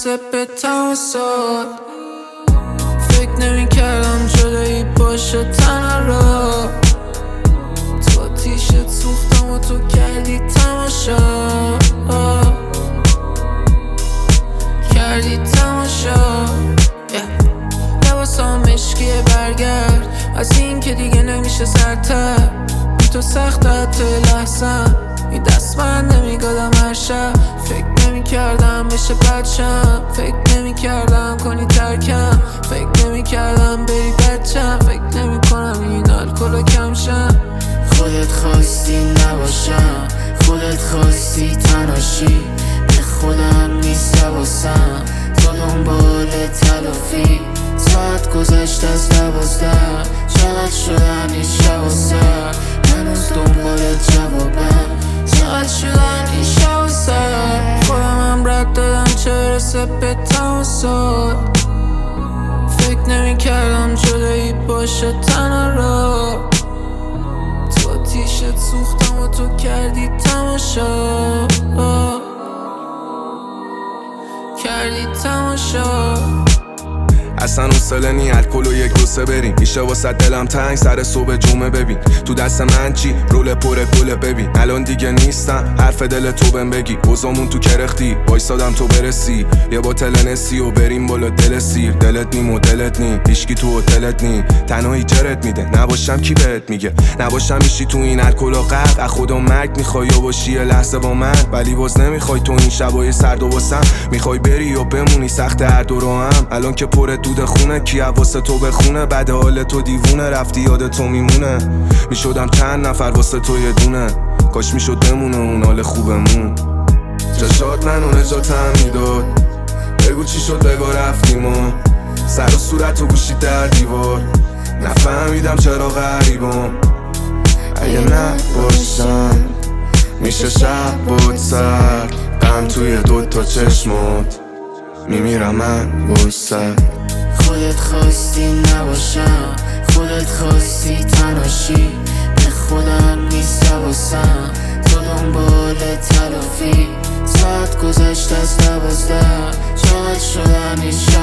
برسه به تماسات. فکر نمی کردم جدایی باشه تنها را. تو آتیشت سوختم و تو کردی تماشا، کردی تماشا. لباسام مشکیه برگرد از این که دیگه نمیشه سرتر. بی تو سخت حتی لحظم این دست من نمیگادم هر شب. فکر نمی کردم بشه بچم، فکر نمی کردم کنی ترکم، فکر نمی کردم بری بچم، فکر نمی کنم این الکل کم شم. خودت خواستی نباشم، خودت خواستی تناشی، به خودم نیست حواسم، تو دنبال تلافی. ساعت گذشت از 12، چقدر شدن این شب و سر، هنوز دنبال جوابم، چقدر شدن این شب و سر. خودم هم رد دادم چه برسه به تماسات. فکر نمی کردم جدایی باشه تنها را. تو آتیشت سوختم و تو کردی تماشا، کردی تماشا. اصلا حوصله نی الکل و 1 2 3 بریم. میشه واسه دلم تنگ سر صبح جمعه ببین. تو دست من چی رول پر گله ببین. الان دیگه نیستم حرف دل تو بهم بگی. وزامون تو کرختی وایسادم تو برسی. یه باتل نسی و بریم بالا دل سیر. دلت نیم و دلت نی هیچکی تو هتلت نی. تنهایی جرت میده نباشم کی بهت میگه. نباشم میشی تو این الکل و غرق. از خدا مرگ میخوای و باشی یه لحظه با من، ولی باز نمیخوای تو این شبای سرد و واسم. میخوای بری و بمونی سخت هر دو رو هم. الان که پر دود خونه کی واسه تو بخونه. بعد حال تو دیوونه رفتی یاد تو میمونه. میشدم چند نفر واسه تو یه دونه. کاش میشد بمونه اون حال خوبمون. چشات منو نجاتم میداد. بگو چی شد بگو رفتیم و سر و صورت و گوشی در دیوار. نفهمیدم چرا غریبم. اگه نباشم میشه شب بود سر. غم توی 2 تا چشمات میمیرم من بسر. خودت خواستی نباشم، خودت خواستی تناشی، به خودم نیست حواسم، تو دنبال تلافی. ساعت گذشت از 12، چقدر شدن این